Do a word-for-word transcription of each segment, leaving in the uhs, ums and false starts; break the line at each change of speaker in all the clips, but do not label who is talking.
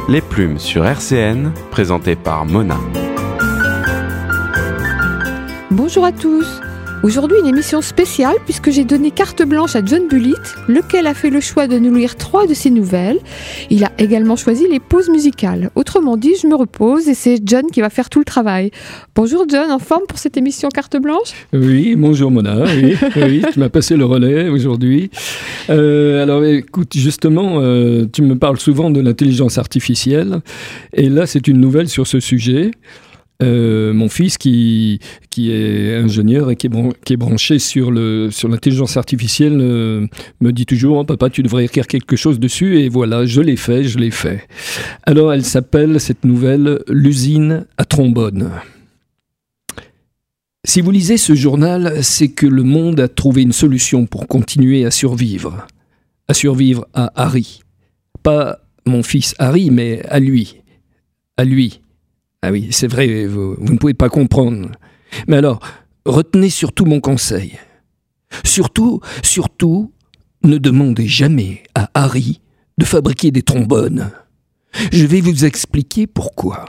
Les Plumes sur R C N, présenté par Mona.
Bonjour à tous. Aujourd'hui, une émission spéciale puisque j'ai donné carte blanche à John Bullitt, lequel a fait le choix de nous lire trois de ses nouvelles. Il a également choisi les pauses musicales. Autrement dit, je me repose et c'est John qui va faire tout le travail. Bonjour John, en forme pour cette émission carte blanche ?
Oui, bonjour Mona, oui, oui, tu m'as passé le relais aujourd'hui. Euh, alors écoute, justement, euh, tu me parles souvent de l'intelligence artificielle et là c'est une nouvelle sur ce sujet. Euh, mon fils qui, qui est ingénieur et qui est, bran- qui est branché sur, le, sur l'intelligence artificielle euh, me dit toujours oh, « Papa, tu devrais écrire quelque chose dessus » et voilà, je l'ai fait, je l'ai fait. Alors elle s'appelle, cette nouvelle, « L'usine à trombone ». Si vous lisez ce journal, c'est que le monde a trouvé une solution pour continuer à survivre. À survivre à Harry. Pas mon fils Harry, mais à lui. À lui. Ah oui, c'est vrai, vous, vous ne pouvez pas comprendre. Mais alors, retenez surtout mon conseil. Surtout, surtout, ne demandez jamais à Harry de fabriquer des trombones. Je vais vous expliquer pourquoi.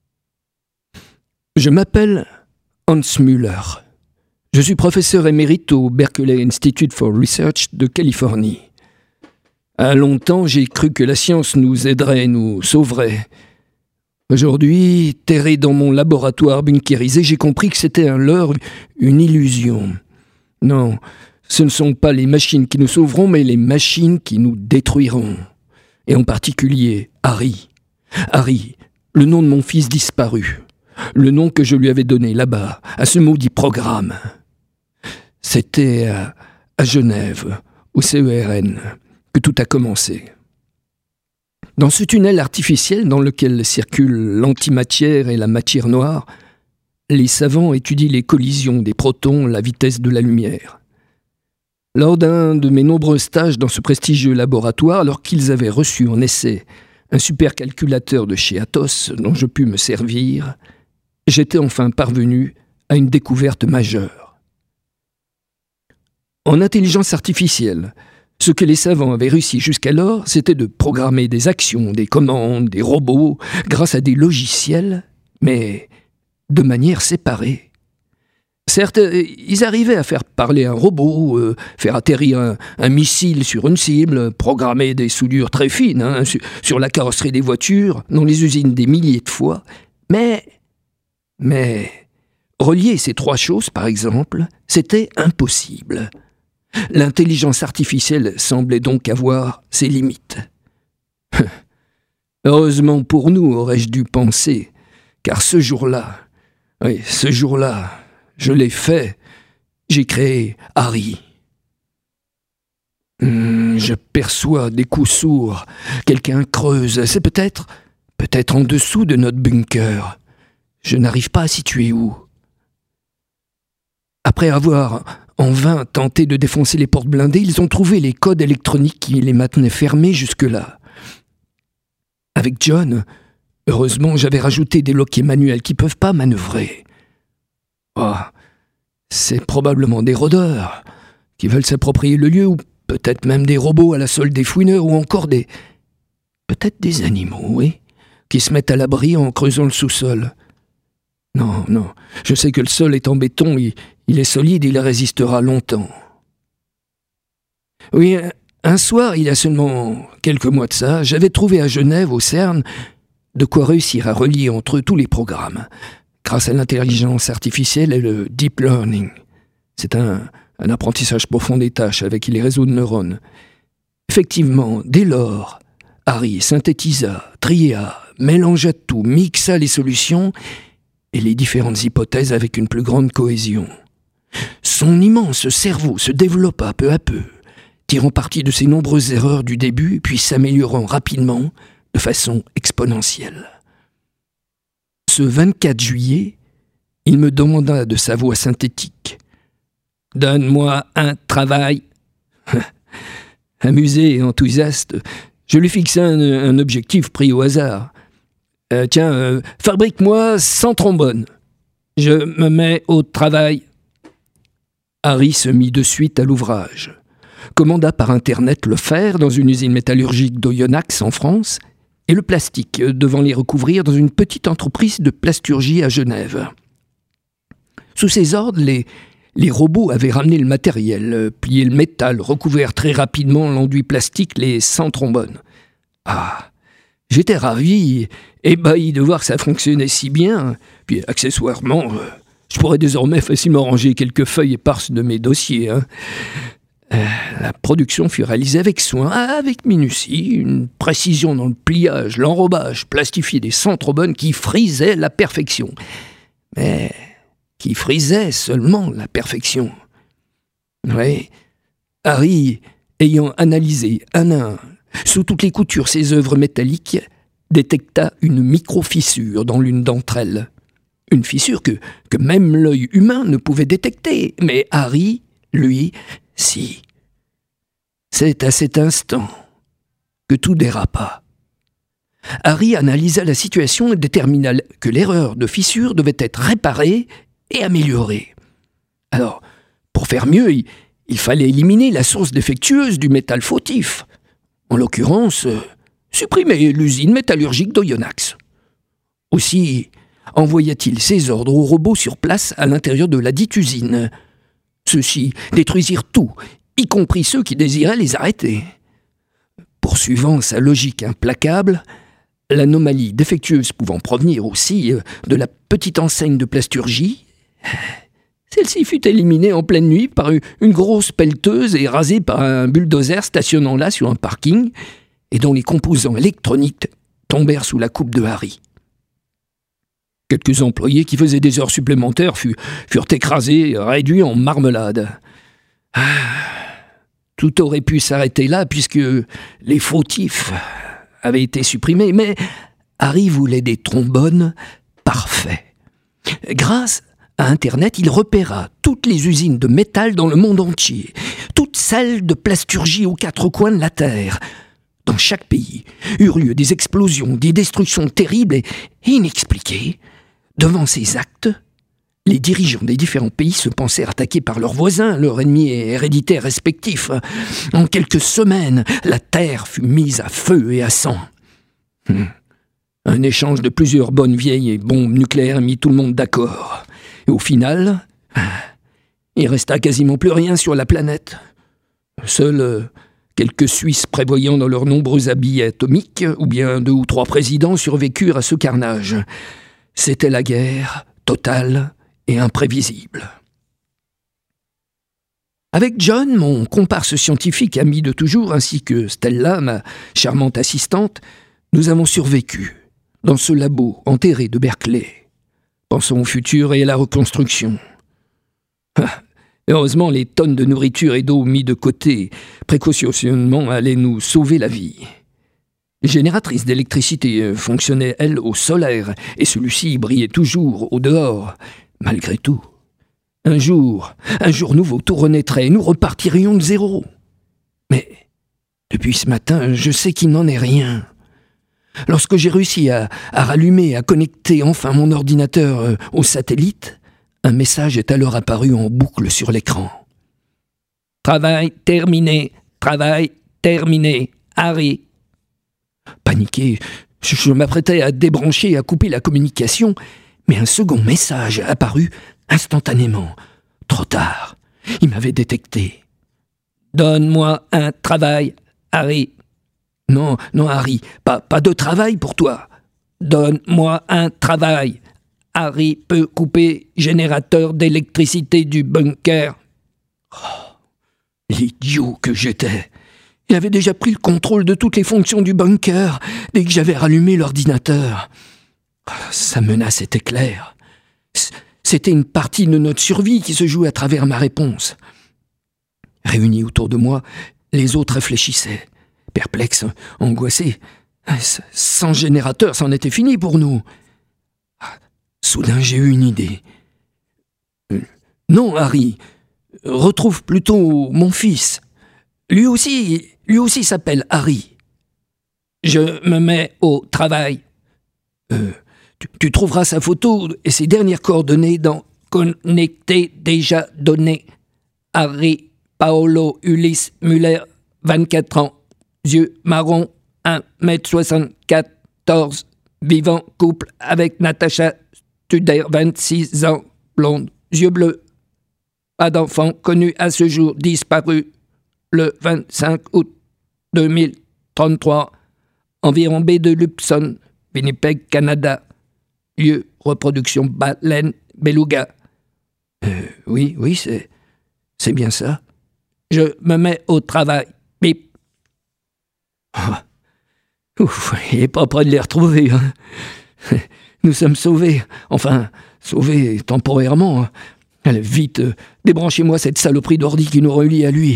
Je m'appelle Hans Müller. Je suis professeur émérite au Berkeley Institute for Research de Californie. À longtemps, j'ai cru que la science nous aiderait, nous sauverait. Aujourd'hui, terré dans mon laboratoire bunkérisé, j'ai compris que c'était un leurre, une illusion. Non, ce ne sont pas les machines qui nous sauveront, mais les machines qui nous détruiront. Et en particulier, Harry. Harry, le nom de mon fils disparu. Le nom que je lui avais donné là-bas, à ce maudit programme. C'était à, à Genève, au C E R N, que tout a commencé. Dans ce tunnel artificiel dans lequel circulent l'antimatière et la matière noire, les savants étudient les collisions des protons à la vitesse de la lumière. Lors d'un de mes nombreux stages dans ce prestigieux laboratoire, alors qu'ils avaient reçu en essai un supercalculateur de chez Atos dont je pus me servir, j'étais enfin parvenu à une découverte majeure. En intelligence artificielle, ce que les savants avaient réussi jusqu'alors, c'était de programmer des actions, des commandes, des robots, grâce à des logiciels, mais de manière séparée. Certes, ils arrivaient à faire parler un robot, euh, faire atterrir un, un missile sur une cible, programmer des soudures très fines hein, sur, sur la carrosserie des voitures, dans les usines des milliers de fois, mais... Mais... relier ces trois choses, par exemple, c'était impossible. L'intelligence artificielle semblait donc avoir ses limites. Heureusement pour nous, aurais-je dû penser, car ce jour-là, oui, ce jour-là, je l'ai fait, j'ai créé Harry. Hum, je perçois des coups sourds, quelqu'un creuse, c'est peut-être, peut-être en dessous de notre bunker. Je n'arrive pas à situer où. Après avoir en vain tenté de défoncer les portes blindées, ils ont trouvé les codes électroniques qui les maintenaient fermés jusque-là. Avec John, heureusement, j'avais rajouté des loquets manuels qui ne peuvent pas manœuvrer. Oh, c'est probablement des rôdeurs qui veulent s'approprier le lieu, ou peut-être même des robots à la solde des fouineurs, ou encore des... peut-être des animaux, oui, qui se mettent à l'abri en creusant le sous-sol. Non, non, je sais que le sol est en béton, il, il est solide, il résistera longtemps. Oui, un soir, il y a seulement quelques mois de ça, j'avais trouvé à Genève, au CERN, de quoi réussir à relier entre eux tous les programmes, grâce à l'intelligence artificielle et le deep learning. C'est un, un apprentissage profond des tâches avec les réseaux de neurones. Effectivement, dès lors, Harry synthétisa, tria, mélangea tout, mixa les solutions et les différentes hypothèses avec une plus grande cohésion. Son immense cerveau se développa peu à peu, tirant parti de ses nombreuses erreurs du début, puis s'améliorant rapidement de façon exponentielle. Ce vingt-quatre juillet, il me demanda de sa voix synthétique « Donne-moi un travail !» Amusé et enthousiaste, je lui fixai un, un objectif pris au hasard. Euh, tiens, euh, fabrique-moi cent trombones. Je me mets au travail. Harry se mit de suite à l'ouvrage. Commanda par Internet le fer dans une usine métallurgique d'Oyonnax en France et le plastique, devant les recouvrir dans une petite entreprise de plasturgie à Genève. Sous ses ordres, les, les robots avaient ramené le matériel, plié le métal, recouvert très rapidement l'enduit plastique, les cent trombones. Ah, j'étais ravi, ébahi de voir que ça fonctionnait si bien. Puis, accessoirement, je pourrais désormais facilement ranger quelques feuilles éparses de mes dossiers. Hein. Euh, la production fut réalisée avec soin, avec minutie, une précision dans le pliage, l'enrobage plastifié des cent trombones qui frisaient la perfection. Mais qui frisait seulement la perfection. Oui, Harry, ayant analysé un à un, sous toutes les coutures ses œuvres métalliques, détecta une micro-fissure dans l'une d'entre elles. Une fissure que, que même l'œil humain ne pouvait détecter, mais Harry, lui, si. C'est à cet instant que tout dérapa. Harry analysa la situation et détermina que l'erreur de fissure devait être réparée et améliorée. Alors, pour faire mieux, il, il fallait éliminer la source défectueuse du métal fautif. En l'occurrence, euh, supprimer l'usine métallurgique d'Oyonnax. Aussi, envoya-t-il ses ordres aux robots sur place à l'intérieur de la dite usine. Ceux-ci détruisirent tout, y compris ceux qui désiraient les arrêter. Poursuivant sa logique implacable, l'anomalie défectueuse pouvant provenir aussi de la petite enseigne de plasturgie, celle-ci fut éliminée en pleine nuit par une grosse pelleteuse et rasée par un bulldozer stationnant là sur un parking et dont les composants électroniques tombèrent sous la coupe de Harry. Quelques employés qui faisaient des heures supplémentaires furent, furent écrasés, réduits en marmelade. Ah, tout aurait pu s'arrêter là puisque les fautifs avaient été supprimés, mais Harry voulait des trombones parfaits. Grâce à Internet, il repéra toutes les usines de métal dans le monde entier, toutes celles de plasturgie aux quatre coins de la Terre. Dans chaque pays eurent lieu des explosions, des destructions terribles et inexpliquées. Devant ces actes, les dirigeants des différents pays se pensèrent attaqués par leurs voisins, leurs ennemis héréditaires respectifs. En quelques semaines, la Terre fut mise à feu et à sang. Hum. Un échange de plusieurs bonnes vieilles bombes nucléaires mit tout le monde d'accord. Et au final, il resta quasiment plus rien sur la planète. Seuls euh, quelques Suisses prévoyants dans leurs nombreux habits atomiques, ou bien deux ou trois présidents survécurent à ce carnage. C'était la guerre, totale et imprévisible. Avec John, mon comparse scientifique ami de toujours, ainsi que Stella, ma charmante assistante, nous avons survécu dans ce labo enterré de Berkeley. Pensons au futur et à la reconstruction. Heureusement, les tonnes de nourriture et d'eau mis de côté précautionneusement allaient nous sauver la vie. Les génératrices d'électricité fonctionnaient, elles, au solaire, et celui-ci brillait toujours au dehors. Malgré tout, un jour, un jour nouveau, tout renaîtrait et nous repartirions de zéro. Mais, depuis ce matin, je sais qu'il n'en est rien. Lorsque j'ai réussi à, à rallumer et à connecter enfin mon ordinateur euh, au satellite, un message est alors apparu en boucle sur l'écran. « Travail terminé, travail terminé, Harry. » Paniqué, je, je m'apprêtais à débrancher et à couper la communication, mais un second message apparut instantanément. Trop tard, il m'avait détecté. « Donne-moi un travail, Harry. » Non, non, Harry, pas, pas de travail pour toi. Donne-moi un travail. Harry peut couper générateur d'électricité du bunker. Oh, l'idiot que j'étais. Il avait déjà pris le contrôle de toutes les fonctions du bunker dès que j'avais rallumé l'ordinateur. Sa menace était claire. C'était une partie de notre survie qui se jouait à travers ma réponse. Réunis autour de moi, les autres réfléchissaient. Perplexe, angoissé. Sans générateur, c'en était fini pour nous. Soudain, j'ai eu une idée. Non, Harry, retrouve plutôt mon fils. Lui aussi, lui aussi s'appelle Harry. Je me mets au travail. Euh, tu, tu trouveras sa photo et ses dernières coordonnées dans Connecté déjà donné. Harry Paolo Ulysse Muller, vingt-quatre ans. Yeux marron, un mètre soixante-quatre, quatorze, vivant, couple avec Natacha Studer, vingt-six ans, blonde, yeux bleus. Pas d'enfant, connu à ce jour, disparu le vingt-cinq août deux mille trente-trois, environ baie de Lupson, Winnipeg, Canada. Lieu, reproduction, baleine, beluga. Euh, oui, oui, c'est, c'est bien ça. Je me mets au travail. Bip. Oh. Ouf, il n'est pas près de les retrouver. Hein. Nous sommes sauvés. Enfin, sauvés temporairement. Hein. Allez, vite, euh, débranchez-moi cette saloperie d'ordi qui nous relie à lui.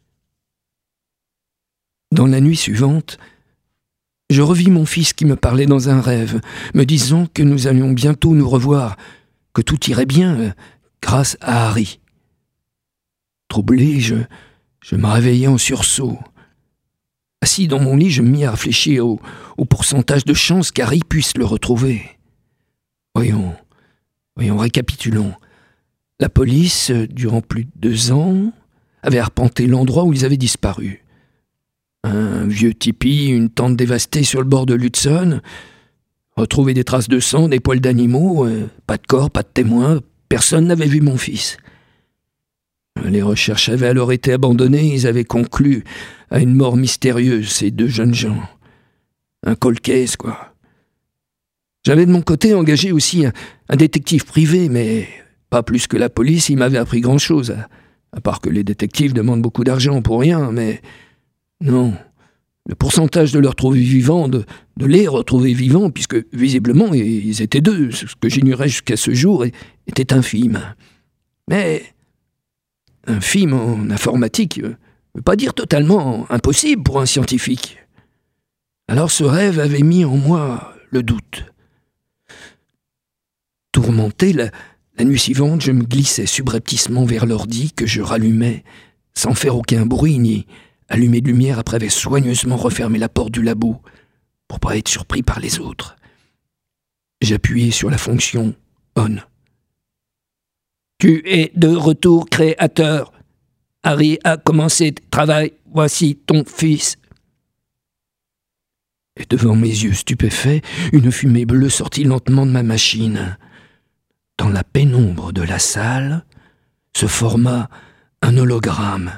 Dans la nuit suivante, je revis mon fils qui me parlait dans un rêve, me disant que nous allions bientôt nous revoir, que tout irait bien euh, grâce à Harry. Troublé, je, je me réveillai en sursaut. Assis dans mon lit, je me mis à réfléchir au, au pourcentage de chances qu'Harry puisse le retrouver. Voyons, voyons, récapitulons. La police, durant plus de deux ans, avait arpenté l'endroit où ils avaient disparu. Un vieux tipi, une tente dévastée sur le bord de l'Hudson, retrouver des traces de sang, des poils d'animaux, euh, pas de corps, pas de témoins, personne n'avait vu mon fils. Les recherches avaient alors été abandonnées, ils avaient conclu à une mort mystérieuse, ces deux jeunes gens. Un cold case, quoi. J'avais de mon côté engagé aussi un, un détective privé, mais pas plus que la police, il m'avait appris grand-chose, à, à part que les détectives demandent beaucoup d'argent pour rien, mais non. Le pourcentage de les retrouver vivants, de, de les retrouver vivants, puisque visiblement ils étaient deux, ce que j'ignorais jusqu'à ce jour, était infime. Mais infime en informatique ne veut pas dire totalement impossible pour un scientifique. Alors ce rêve avait mis en moi le doute. Tourmenté, la, la nuit suivante, je me glissais subrepticement vers l'ordi que je rallumais, sans faire aucun bruit ni allumer de lumière après avoir soigneusement refermé la porte du labo pour pas être surpris par les autres. J'appuyais sur la fonction « On ». « Tu es de retour, créateur. Harry a commencé le travail. Voici ton fils. » Et devant mes yeux stupéfaits, une fumée bleue sortit lentement de ma machine. Dans la pénombre de la salle se forma un hologramme.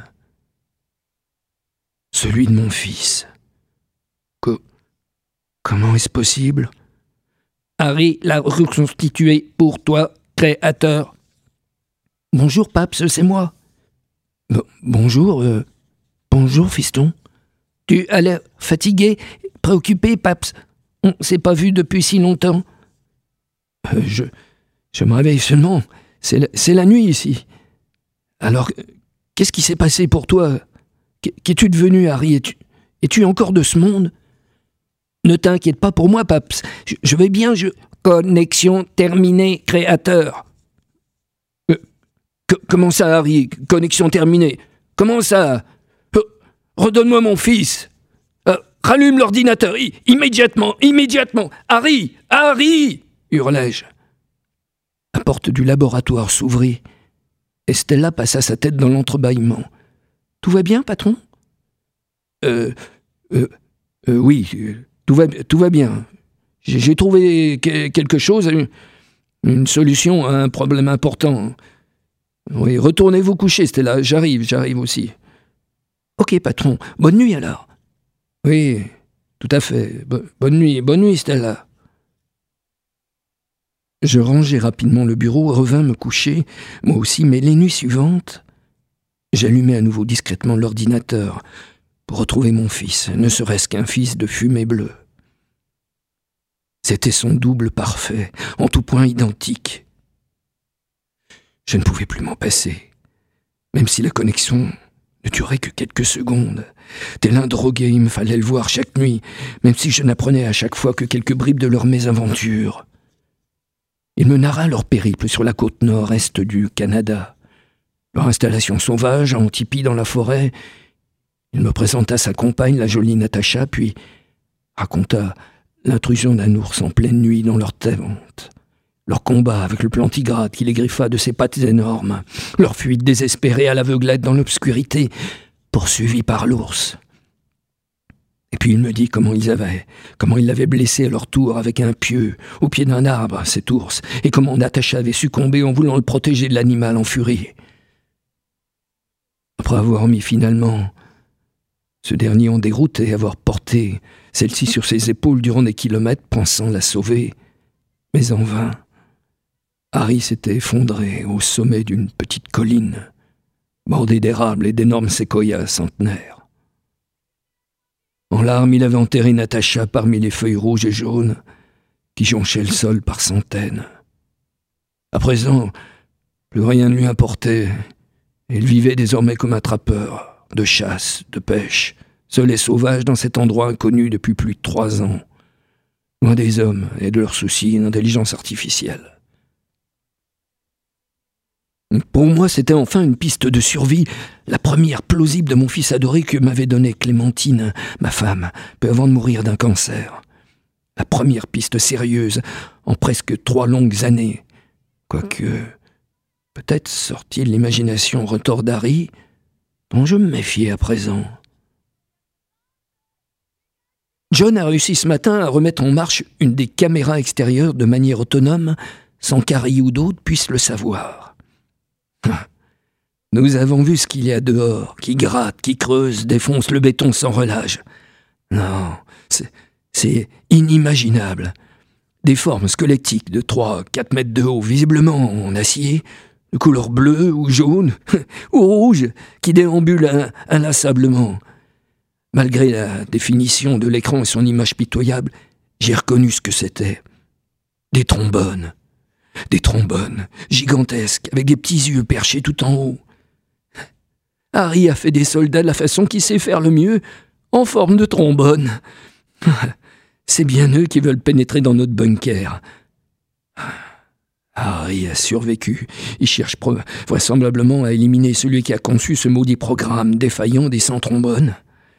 Celui de mon fils. Co- Comment est-ce possible ? Harry l'a reconstitué pour toi, créateur. Bonjour, Paps, c'est moi. Bon, bonjour, euh, bonjour, fiston. Tu as l'air fatigué, préoccupé, Paps. On s'est pas vu depuis si longtemps. Euh, je, je me réveille seulement. C'est la, c'est la nuit ici. Alors, qu'est-ce qui s'est passé pour toi ? Qu'es-tu devenu, Harry ? Es-tu, es-tu encore de ce monde ? Ne t'inquiète pas pour moi, Paps. Je, je vais bien, je... Connexion terminée, créateur. Euh, que, comment ça, Harry ? Connexion terminée. Comment ça ? euh, Redonne-moi mon fils. Euh, rallume l'ordinateur, I- immédiatement, immédiatement. Harry, Harry ! Hurlai-je. La porte du laboratoire s'ouvrit. Et Stella passa sa tête dans l'entrebâillement. Tout va bien, patron ? Euh, euh, euh, oui, tout va, tout va bien. J'ai, j'ai trouvé que, quelque chose, une, une solution à un problème important. Oui, retournez vous coucher, Stella. J'arrive, j'arrive aussi. Ok, patron. Bonne nuit, alors. Oui, tout à fait. Bo- bonne nuit, bonne nuit, Stella. Je rangeai rapidement le bureau, revins me coucher, moi aussi, mais les nuits suivantes, j'allumai à nouveau discrètement l'ordinateur pour retrouver mon fils, ne serait-ce qu'un fils de fumée bleue. C'était son double parfait, en tout point identique. Je ne pouvais plus m'en passer, même si la connexion ne durait que quelques secondes. Tel un drogué, il me fallait le voir chaque nuit, même si je n'apprenais à chaque fois que quelques bribes de leur mésaventure. Il me narra leur périple sur la côte nord-est du Canada, leur installation sauvage en tipi dans la forêt. Il me présenta sa compagne, la jolie Natacha, puis raconta l'intrusion d'un ours en pleine nuit dans leur tente, leur combat avec le plantigrade qui les griffa de ses pattes énormes, leur fuite désespérée à l'aveuglette dans l'obscurité, poursuivie par l'ours. Et puis il me dit comment ils avaient, comment ils l'avaient blessé à leur tour avec un pieu, au pied d'un arbre, cet ours, et comment Natacha avait succombé en voulant le protéger de l'animal en furie. Après avoir mis finalement ce dernier en déroute et avoir porté celle-ci sur ses épaules durant des kilomètres, pensant la sauver, mais en vain, Harry s'était effondré au sommet d'une petite colline, bordée d'érables et d'énormes séquoias centenaires. En larmes, il avait enterré Natacha parmi les feuilles rouges et jaunes qui jonchaient le sol par centaines. À présent, plus rien ne lui importait. Il vivait désormais comme un trappeur, de chasse, de pêche, seul et sauvage dans cet endroit inconnu depuis plus de trois ans, loin des hommes et de leurs soucis d'intelligence artificielle. Pour moi, c'était enfin une piste de survie, la première plausible de mon fils adoré que m'avait donnée Clémentine, ma femme, peu avant de mourir d'un cancer. La première piste sérieuse en presque trois longues années. Quoique, peut-être sorti de l'imagination retors d'Harry, dont je me méfiais à présent. John a réussi ce matin à remettre en marche une des caméras extérieures de manière autonome, sans qu'Harry ou d'autres puissent le savoir. Nous avons vu ce qu'il y a dehors, qui gratte, qui creuse, défonce le béton sans relâche. Non, c'est, c'est inimaginable. Des formes squelettiques de trois à quatre mètres de haut, visiblement en acier, de couleur bleue ou jaune, ou rouge, qui déambulent inlassablement. Malgré la définition de l'écran et son image pitoyable, j'ai reconnu ce que c'était. Des trombones. Des trombones, gigantesques, avec des petits yeux perchés tout en haut. Harry a fait des soldats de la façon qu'il sait faire le mieux, en forme de trombone. C'est bien eux qui veulent pénétrer dans notre bunker. Harry a survécu. Il cherche vraisemblablement à éliminer celui qui a conçu ce maudit programme défaillant des cent trombones.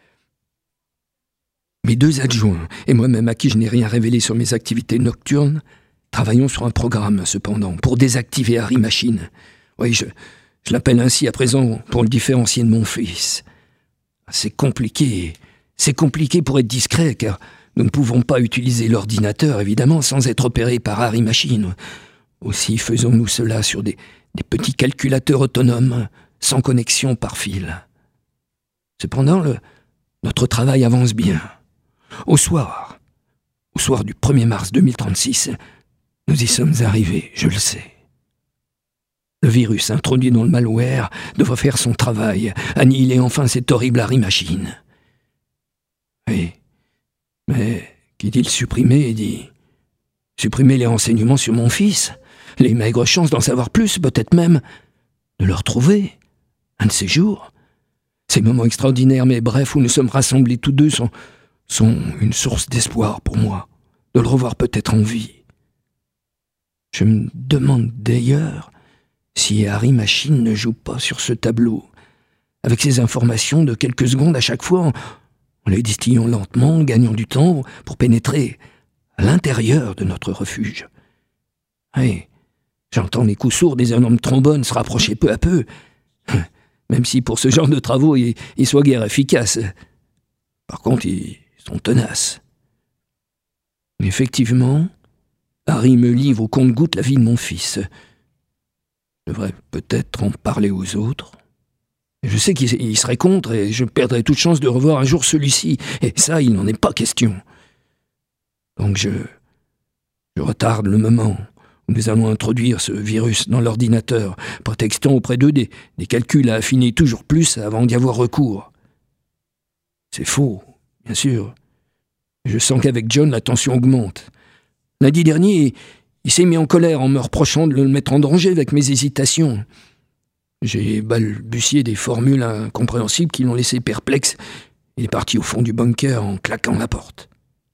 Mes deux adjoints, et moi-même à qui je n'ai rien révélé sur mes activités nocturnes, travaillons sur un programme, cependant, pour désactiver Harry Machine. Oui, je, je l'appelle ainsi à présent pour le différencier de mon fils. C'est compliqué. C'est compliqué pour être discret, car nous ne pouvons pas utiliser l'ordinateur, évidemment, sans être opéré par Harry Machine. Aussi faisons-nous cela sur des, des petits calculateurs autonomes, sans connexion par fil. Cependant, le, notre travail avance bien. Au soir, au soir du premier mars deux mille trente-six, nous y sommes arrivés, je le sais. Le virus introduit dans le malware devrait faire son travail, annihiler enfin cette horrible Harry Machine. Oui, mais qui dit le supprimer, dit supprimer les renseignements sur mon fils, les maigres chances d'en savoir plus, peut-être même de le retrouver, un de ces jours. Ces moments extraordinaires mais brefs où nous sommes rassemblés tous deux sont, sont une source d'espoir pour moi, de le revoir peut-être en vie. Je me demande d'ailleurs si Harry Machine ne joue pas sur ce tableau, avec ces informations de quelques secondes à chaque fois, en, en les distillant lentement, en gagnant du temps pour pénétrer à l'intérieur de notre refuge. Oui, j'entends les coups sourds des énormes trombones se rapprocher peu à peu, même si pour ce genre de travaux, ils, ils soient guère efficaces. Par contre, ils sont tenaces. Effectivement, Harry me livre au compte-gouttes la vie de mon fils. Je devrais peut-être en parler aux autres. Je sais qu'il serait contre et je perdrais toute chance de revoir un jour celui-ci. Et ça, il n'en est pas question. Donc je, je retarde le moment où nous allons introduire ce virus dans l'ordinateur, prétextant auprès d'eux des, des calculs à affiner toujours plus avant d'y avoir recours. C'est faux, bien sûr. Je sens qu'avec John, la tension augmente. Lundi dernier, il s'est mis en colère en me reprochant de le mettre en danger avec mes hésitations. J'ai balbutié des formules incompréhensibles qui l'ont laissé perplexe. Il est parti au fond du bunker en claquant la porte.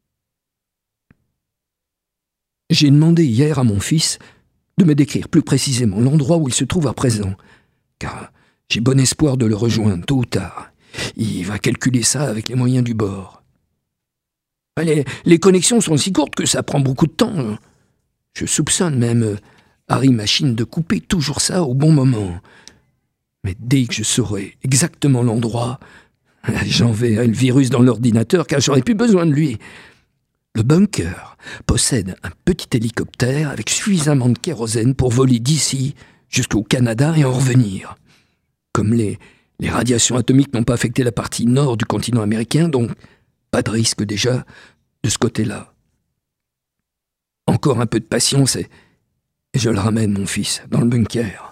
J'ai demandé hier à mon fils de me décrire plus précisément l'endroit où il se trouve à présent, car j'ai bon espoir de le rejoindre tôt ou tard. Il va calculer ça avec les moyens du bord. Les, les connexions sont si courtes que ça prend beaucoup de temps. Je soupçonne même Harry Machine de couper toujours ça au bon moment. Mais dès que je saurai exactement l'endroit, J'enverrai le virus dans l'ordinateur car j'aurais plus besoin de lui. Le bunker possède un petit hélicoptère avec suffisamment de kérosène pour voler d'ici jusqu'au Canada et en revenir. Comme les, les radiations atomiques n'ont pas affecté la partie nord du continent américain, donc pas de risque déjà de ce côté-là. Encore un peu de patience et, et je le ramène, mon fils, dans le bunker.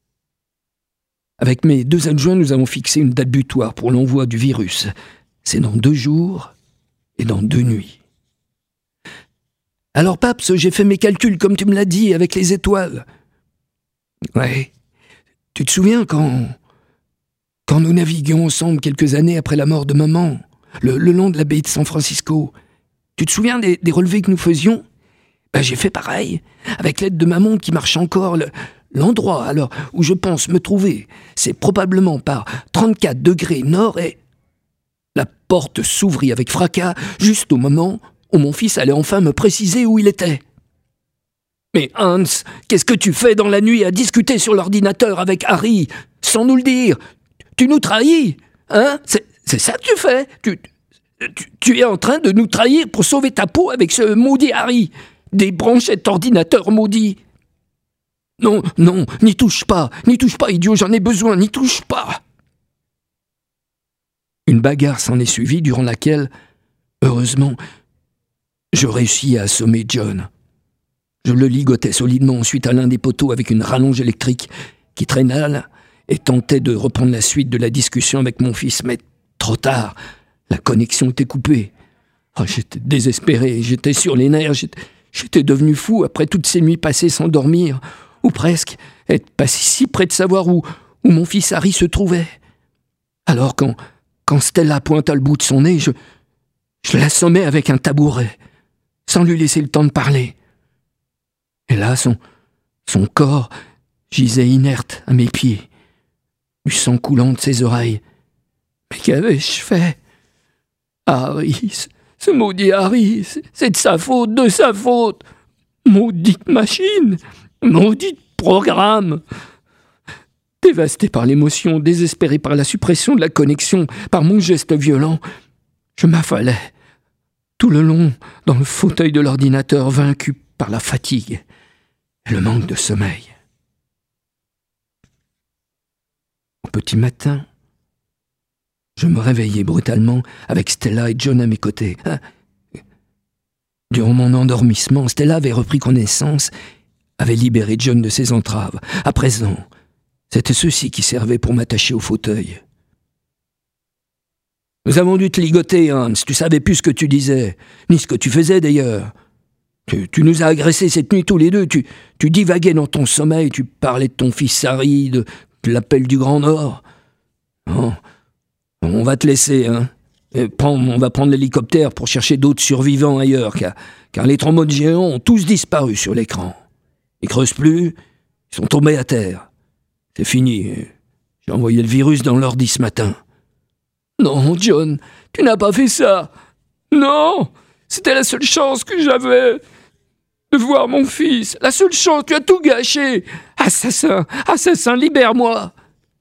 Avec mes deux adjoints, nous avons fixé une date butoir pour l'envoi du virus. C'est dans deux jours et dans deux nuits. Alors, Paps, j'ai fait mes calculs comme tu me l'as dit, avec les étoiles. Ouais. Tu te souviens quand... quand nous naviguions ensemble quelques années après la mort de maman, le, le long de la baie de San Francisco? Tu te souviens des, des relevés que nous faisions? Ben, j'ai fait pareil, avec l'aide de ma montre qui marche encore. Le, l'endroit alors où je pense me trouver, c'est probablement par trente-quatre degrés nord et... La porte s'ouvrit avec fracas juste au moment où mon fils allait enfin me préciser où il était. « Mais Hans, qu'est-ce que tu fais dans la nuit à discuter sur l'ordinateur avec Harry, sans nous le dire? Tu nous trahis, hein? C'est, c'est ça que tu fais? Tu, tu, tu es en train de nous trahir pour sauver ta peau avec ce maudit Harry. Des branchettes d'ordinateur maudits. Non, non, n'y touche pas, n'y touche pas, idiot, j'en ai besoin, n'y touche pas. » Une bagarre s'en est suivie durant laquelle, heureusement, je réussis à assommer John. Je le ligotais solidement ensuite à l'un des poteaux avec une rallonge électrique qui traîna là et tentait de reprendre la suite de la discussion avec mon fils. Mais trop tard, la connexion était coupée. Oh, j'étais désespéré, j'étais sur les nerfs, j'étais, j'étais devenu fou après toutes ces nuits passées sans dormir, ou presque, être passé si près de savoir où, où mon fils Harry se trouvait. Alors quand, quand Stella pointa le bout de son nez, je, je l'assommai avec un tabouret, sans lui laisser le temps de parler. Et là, son, son corps gisait inerte à mes pieds, du sang coulant de ses oreilles. Mais qu'avais-je fait? Harry, ce, ce maudit Harry, c'est, c'est de sa faute, de sa faute. Maudite machine, maudite programme. Dévasté par l'émotion, désespéré par la suppression de la connexion, par mon geste violent, je m'affalais tout le long dans le fauteuil de l'ordinateur, vaincu par la fatigue et le manque de sommeil. Au petit matin, je me réveillai brutalement avec Stella et John à mes côtés. Durant mon endormissement, Stella avait repris connaissance, avait libéré John de ses entraves. À présent, c'était ceux-ci qui servaient pour m'attacher au fauteuil. « Nous avons dû te ligoter, Hans, tu savais plus ce que tu disais, ni ce que tu faisais d'ailleurs. Tu, tu nous as agressés cette nuit tous les deux, tu, tu divaguais dans ton sommeil, tu parlais de ton fils Harry, de, de l'appel du Grand Nord. Oh, on va te laisser, hein. Et prendre, on va prendre l'hélicoptère pour chercher d'autres survivants ailleurs, car, car les trombones géants ont tous disparu sur l'écran. Ils creusent plus, ils sont tombés à terre. C'est fini, j'ai envoyé le virus dans l'ordi ce matin. » Non, John, tu n'as pas fait ça. Non, c'était la seule chance que j'avais de voir mon fils. La seule chance, tu as tout gâché. Assassin, assassin, libère-moi.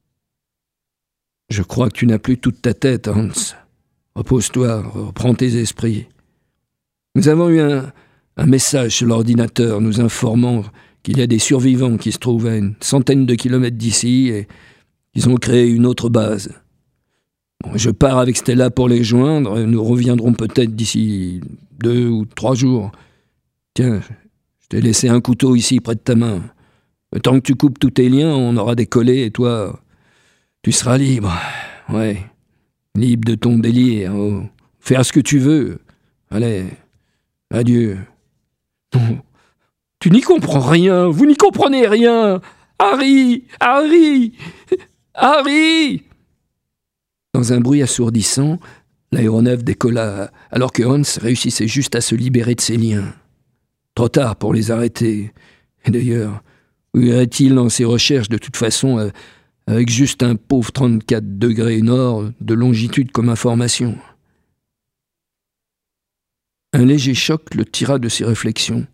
Je crois que tu n'as plus toute ta tête, Hans. Repose-toi, reprends tes esprits. Nous avons eu un, un message sur l'ordinateur nous informant qu'il y a des survivants qui se trouvent à une centaine de kilomètres d'ici et qu'ils ont créé une autre base. Bon, je pars avec Stella pour les joindre. Nous reviendrons peut-être d'ici deux ou trois jours. Tiens, je t'ai laissé un couteau ici près de ta main. Le temps que tu coupes tous tes liens, on aura décollé et toi, tu seras libre. Ouais, libre de ton délire. Oh, faire ce que tu veux. Allez, adieu. Non, tu n'y comprends rien. Vous n'y comprenez rien. Harry, Harry, Harry. Dans un bruit assourdissant, l'aéronef décolla alors que Hans réussissait juste à se libérer de ses liens. Trop tard pour les arrêter. Et d'ailleurs, où irait-il dans ses recherches de toute façon avec juste un pauvre trente-quatre degrés nord de longitude comme information? Un léger choc le tira de ses réflexions.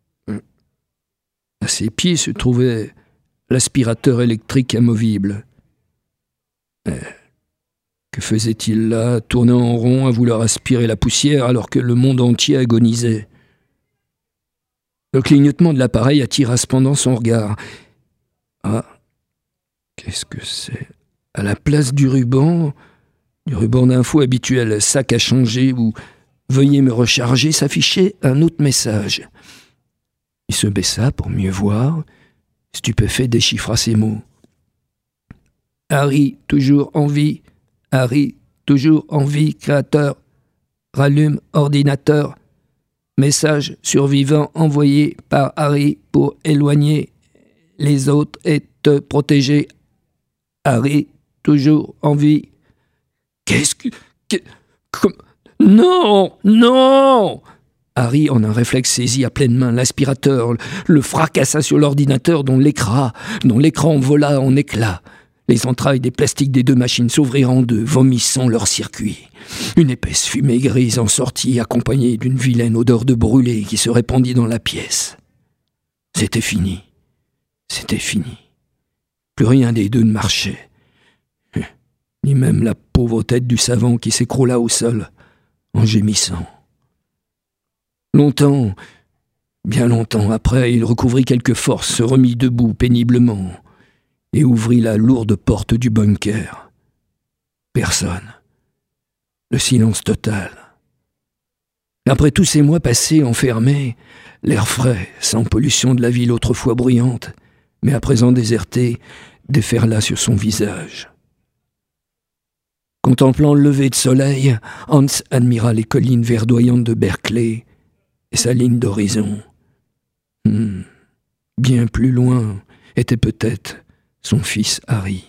À ses pieds se trouvait l'aspirateur électrique amovible. Que faisait-il là, tournant en rond à vouloir aspirer la poussière alors que le monde entier agonisait? Le clignotement de l'appareil attira cependant son regard. Ah, qu'est-ce que c'est? À la place du ruban, du ruban d'info habituel, sac à changer ou veuillez me recharger, s'affichait un autre message. Il se baissa pour mieux voir, stupéfait déchiffra ces mots. Harry, toujours en vie. Harry, toujours en vie, créateur. Rallume ordinateur. Message survivant envoyé par Harry pour éloigner les autres et te protéger. Harry, toujours en vie. Qu'est-ce que... que comme, non, non! Harry, en un réflexe, saisit à pleine main l'aspirateur, le fracassa sur l'ordinateur dont l'écran, dont l'écran vola en éclats. Les entrailles des plastiques des deux machines s'ouvrirent en deux, vomissant leur circuit. Une épaisse fumée grise en sortit, accompagnée d'une vilaine odeur de brûlé qui se répandit dans la pièce. C'était fini. C'était fini. Plus rien des deux ne marchait. Ni même la pauvre tête du savant qui s'écroula au sol, en gémissant. Longtemps, bien longtemps après, il recouvrit quelque force, se remit debout péniblement et ouvrit la lourde porte du bunker. Personne. Le silence total. Après tous ces mois passés enfermés, l'air frais, sans pollution de la ville autrefois bruyante, mais à présent désertée, déferla sur son visage. Contemplant le lever de soleil, Hans admira les collines verdoyantes de Berkeley et sa ligne d'horizon. Hmm. Bien plus loin était peut-être son fils Harry.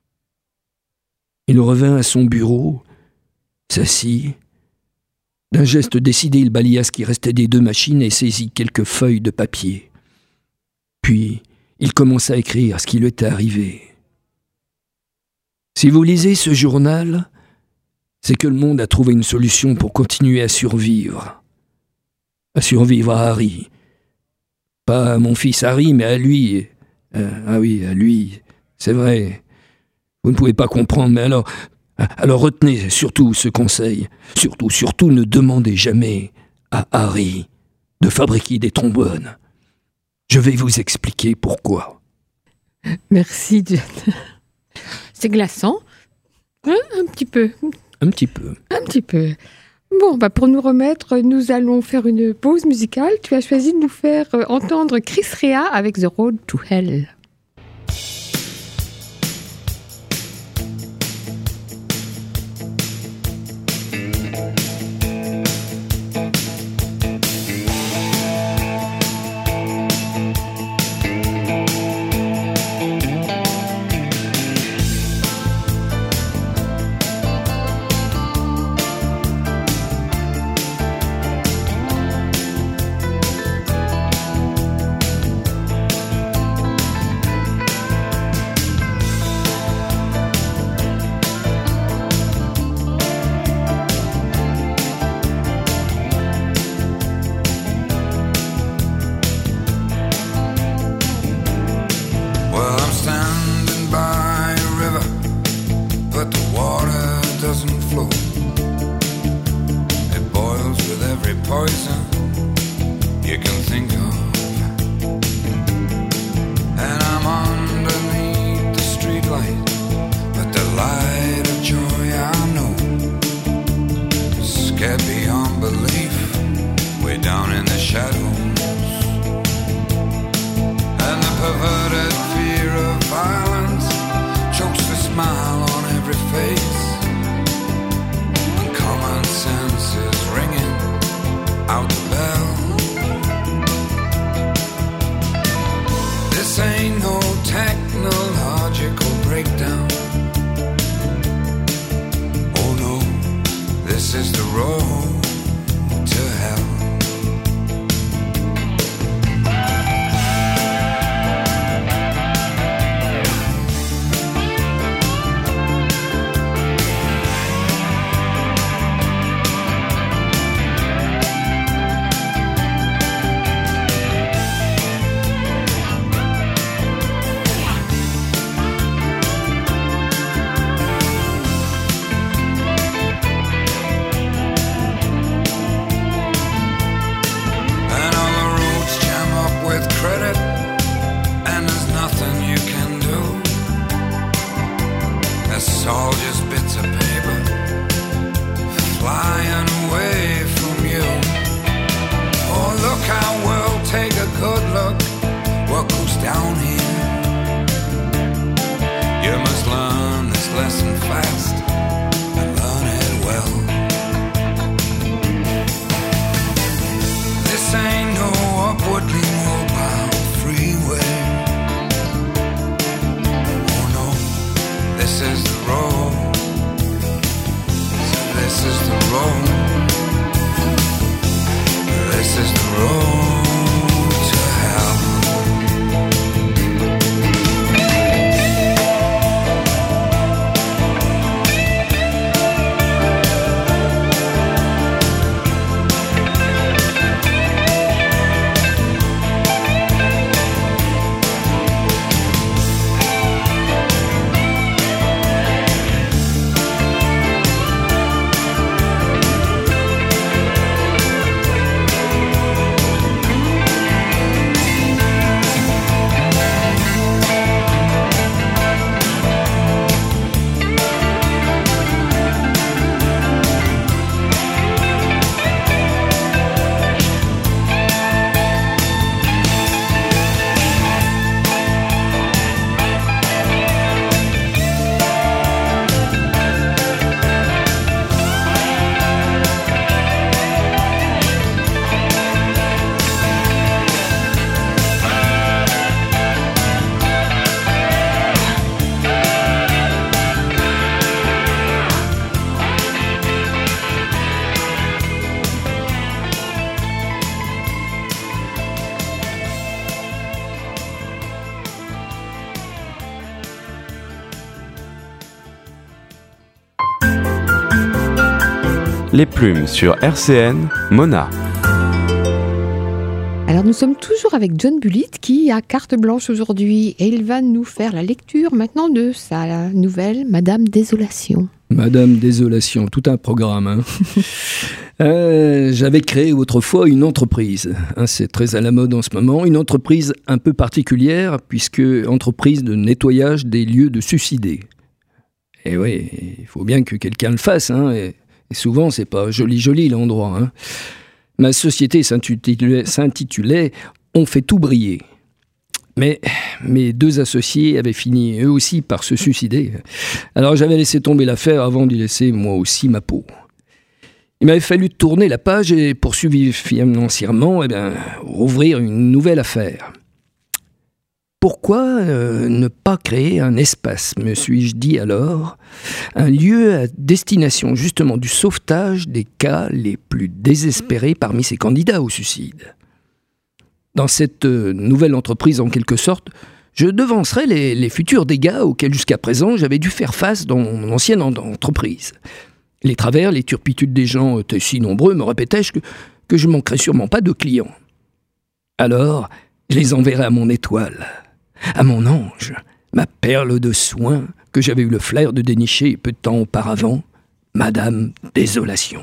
Il revint à son bureau, s'assit. D'un geste décidé, il balaya ce qui restait des deux machines et saisit quelques feuilles de papier. Puis, il commença à écrire ce qui lui était arrivé. Si vous lisez ce journal, c'est que le monde a trouvé une solution pour continuer à survivre. À survivre à Harry. Pas à mon fils Harry, mais à lui. Euh, ah oui, à lui, c'est vrai. Vous ne pouvez pas comprendre, mais alors... Alors retenez surtout ce conseil. Surtout, surtout ne demandez jamais à Harry de fabriquer des trombones. Je vais vous expliquer pourquoi.
Merci, John. C'est glaçant. Hein, un petit peu.
Un petit peu.
Un petit peu. Bon, bah pour nous remettre, nous allons faire une pause musicale. Tu as choisi de nous faire entendre Chris Rea avec The Road to Hell.
Les plumes sur R C N, Mona.
Alors nous sommes toujours avec John Bullitt qui a carte blanche aujourd'hui et il va nous faire la lecture maintenant de sa nouvelle Madame Désolation.
Madame Désolation, tout un programme. Hein. euh, j'avais créé autrefois une entreprise. Hein, c'est très à la mode en ce moment. Une entreprise un peu particulière puisque entreprise de nettoyage des lieux de suicidés. Et oui, il faut bien que quelqu'un le fasse. Hein, et, et souvent, c'est pas joli joli l'endroit. Hein. Ma société s'intitulait, s'intitulait « On fait tout briller ». Mais mes deux associés avaient fini eux aussi par se suicider. Alors j'avais laissé tomber l'affaire avant d'y laisser moi aussi ma peau. Il m'avait fallu tourner la page et poursuivre financièrement, eh bien, rouvrir une nouvelle affaire. Pourquoi euh, ne pas créer un espace, me suis-je dit alors, un lieu à destination justement du sauvetage des cas les plus désespérés parmi ces candidats au suicide. Dans cette euh, nouvelle entreprise, en quelque sorte, je devancerai les, les futurs dégâts auxquels jusqu'à présent j'avais dû faire face dans mon ancienne en- entreprise. Les travers, les turpitudes des gens étaient si nombreux, me répétais-je, que, que je manquerais sûrement pas de clients. Alors, je les enverrai à mon étoile, à mon ange, ma perle de soin que j'avais eu le flair de dénicher peu de temps auparavant, Madame Désolation.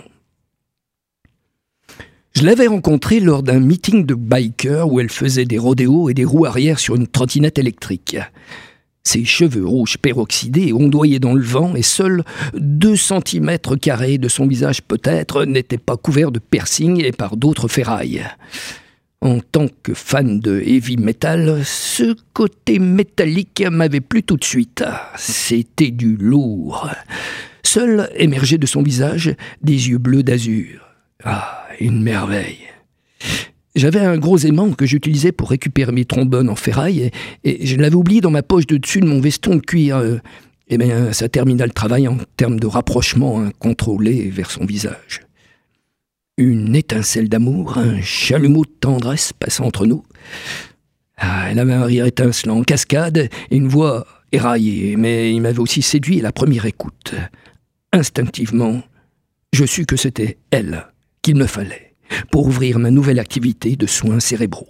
Je l'avais rencontrée lors d'un meeting de bikers où elle faisait des rodéos et des roues arrière sur une trottinette électrique. Ses cheveux rouges peroxydés ondoyaient dans le vent et seuls deux centimètres carrés de son visage peut-être n'étaient pas couverts de piercings et par d'autres ferrailles. En tant que fan de heavy metal, ce côté métallique m'avait plu tout de suite. C'était du lourd. Seul émergeait de son visage des yeux bleus d'azur. Ah, une merveille. J'avais un gros aimant que j'utilisais pour récupérer mes trombones en ferraille et, et je l'avais oublié dans ma poche de dessus de mon veston de cuir. Euh, eh bien, ça termina le travail en termes de rapprochement incontrôlé vers son visage. Une étincelle d'amour, un chalumeau de tendresse passa entre nous. Ah, elle avait un rire étincelant en cascade et une voix éraillée, mais il m'avait aussi séduit à la première écoute. Instinctivement, je sus que c'était elle qu'il me fallait pour ouvrir ma nouvelle activité de soins cérébraux.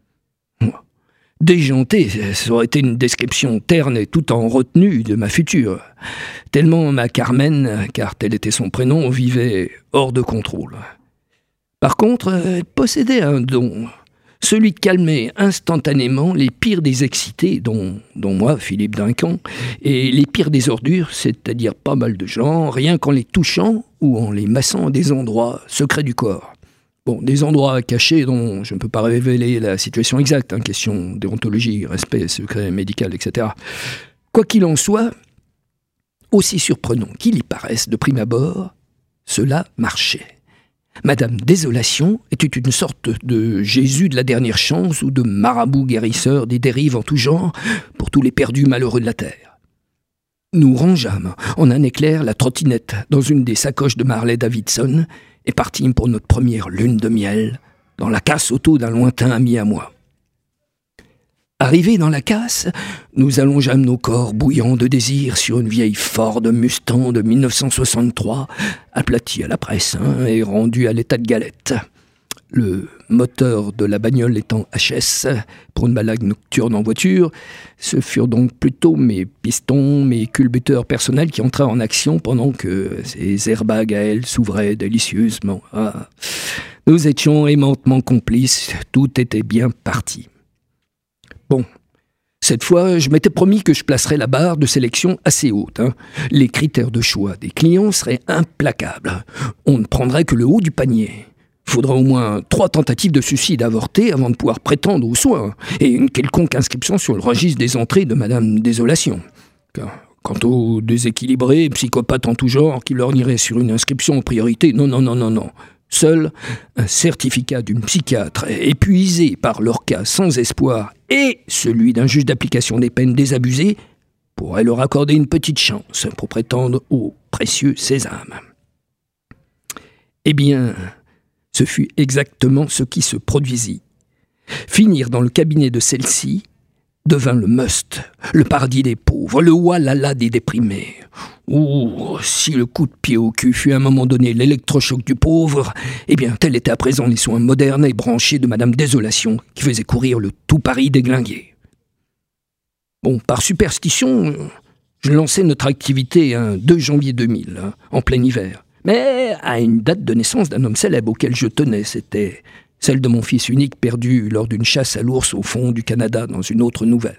Déjanté, ça aurait été une description terne et tout en retenue de ma future. Tellement ma Carmen, car tel était son prénom, vivait hors de contrôle. Par contre, elle possédait un don, celui de calmer instantanément les pires des excités, dont, dont moi, Philippe Duncan, et les pires des ordures, c'est-à-dire pas mal de gens, rien qu'en les touchant ou en les massant à des endroits secrets du corps. Bon, des endroits cachés dont je ne peux pas révéler la situation exacte, hein, question déontologie, respect, secret médical, et cetera. Quoi qu'il en soit, aussi surprenant qu'il y paraisse de prime abord, cela marchait. Madame Désolation était une sorte de Jésus de la dernière chance ou de marabout guérisseur des dérives en tout genre pour tous les perdus malheureux de la terre. Nous rangeâmes en un éclair la trottinette dans une des sacoches de Marley Davidson et partîmes pour notre première lune de miel dans la casse auto d'un lointain ami à moi. Arrivés dans la casse, nous allongeâmes nos corps bouillants de désir sur une vieille Ford Mustang de mille neuf cent soixante-trois, aplatie à la presse hein, et rendue à l'état de galette. Le moteur de la bagnole étant H S pour une balade nocturne en voiture, ce furent donc plutôt mes pistons, mes culbuteurs personnels qui entraient en action pendant que ces airbags à elle s'ouvraient délicieusement. Ah. Nous étions aimantement complices, tout était bien parti. Bon, cette fois, je m'étais promis que je placerais la barre de sélection assez haute. Hein. Les critères de choix des clients seraient implacables. On ne prendrait que le haut du panier. Il faudra au moins trois tentatives de suicide avortées avant de pouvoir prétendre aux soins et une quelconque inscription sur le registre des entrées de Madame Désolation. Quant aux déséquilibrés, psychopathes en tout genre qui lorgneraient sur une inscription en priorité, non, non, non, non, non. Seul un certificat d'une psychiatre épuisée par leur cas sans espoir et celui d'un juge d'application des peines désabusé pourraient leur accorder une petite chance pour prétendre au précieux sésame. Eh bien, ce fut exactement ce qui se produisit. Finir dans le cabinet de celle-ci devint le must, le paradis des pauvres, le walala des déprimés. Ouh, si le coup de pied au cul fut à un moment donné l'électrochoc du pauvre, eh bien, tel était à présent les soins modernes et branchés de Madame Désolation, qui faisait courir le tout Paris déglingué. Bon, par superstition, je lançais notre activité un deux janvier deux mille, hein, en plein hiver. Mais à une date de naissance d'un homme célèbre auquel je tenais, c'était celle de mon fils unique perdu lors d'une chasse à l'ours au fond du Canada dans une autre nouvelle.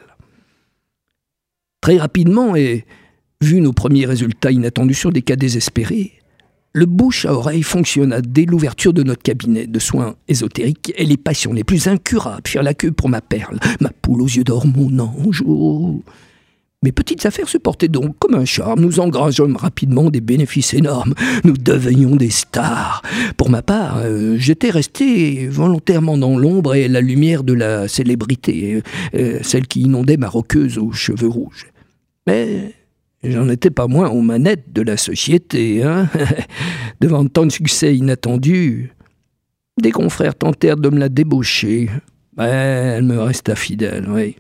Très rapidement, et vu nos premiers résultats inattendus sur des cas désespérés, le bouche à oreille fonctionna dès l'ouverture de notre cabinet de soins ésotériques et les patients les plus incurables firent la queue pour ma perle, ma poule aux yeux d'or, mon ange. Oh. Mes petites affaires se portaient donc comme un charme. Nous engageâmes rapidement des bénéfices énormes. Nous devenions des stars. Pour ma part, euh, j'étais resté volontairement dans l'ombre et la lumière de la célébrité, euh, celle qui inondait ma roqueuse aux cheveux rouges. Mais j'en étais pas moins aux manettes de la société, hein. Devant tant de succès inattendus, des confrères tentèrent de me la débaucher. Mais elle me resta fidèle, oui.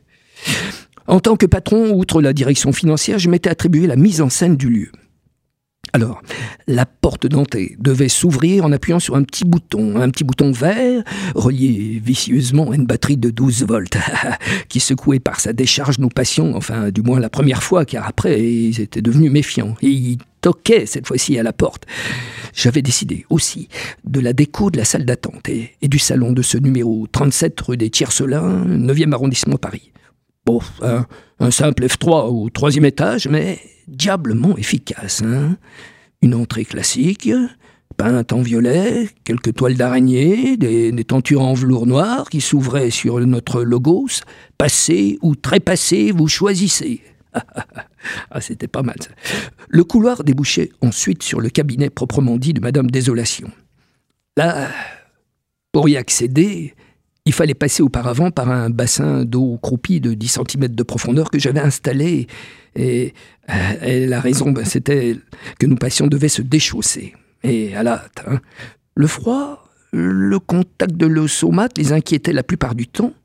En tant que patron, outre la direction financière, je m'étais attribué la mise en scène du lieu. Alors, la porte d'entrée devait s'ouvrir en appuyant sur un petit bouton, un petit bouton vert, relié vicieusement à une batterie de douze volts, qui secouait par sa décharge nos patients, enfin, du moins la première fois, car après, ils étaient devenus méfiants, et ils toquaient cette fois-ci à la porte. J'avais décidé aussi de la déco de la salle d'attente et, et du salon de ce numéro trente-sept rue des Tiercelins, neuvième arrondissement Paris. Bon, un, un simple F trois au troisième étage, mais diablement efficace. Hein. Une entrée classique, peinte en violet, quelques toiles d'araignée, des, des tentures en velours noir qui s'ouvraient sur notre logos. Passé ou trépassé, vous choisissez. Ah, c'était pas mal ça. Le couloir débouchait ensuite sur le cabinet proprement dit de Madame Désolation. Là, pour y accéder, il fallait passer auparavant par un bassin d'eau croupie de dix centimètres de profondeur que j'avais installé. Et, et la raison, ben, c'était que nous passions devaient se déchausser. Et à la hâte, hein. Le froid, le contact de l'eau saumâtre les inquiétait la plupart du temps.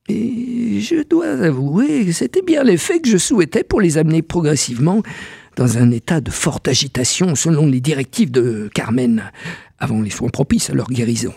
Et je dois avouer que c'était bien l'effet que je souhaitais pour les amener progressivement dans un état de forte agitation selon les directives de Carmen, avant les soins propices à leur guérison.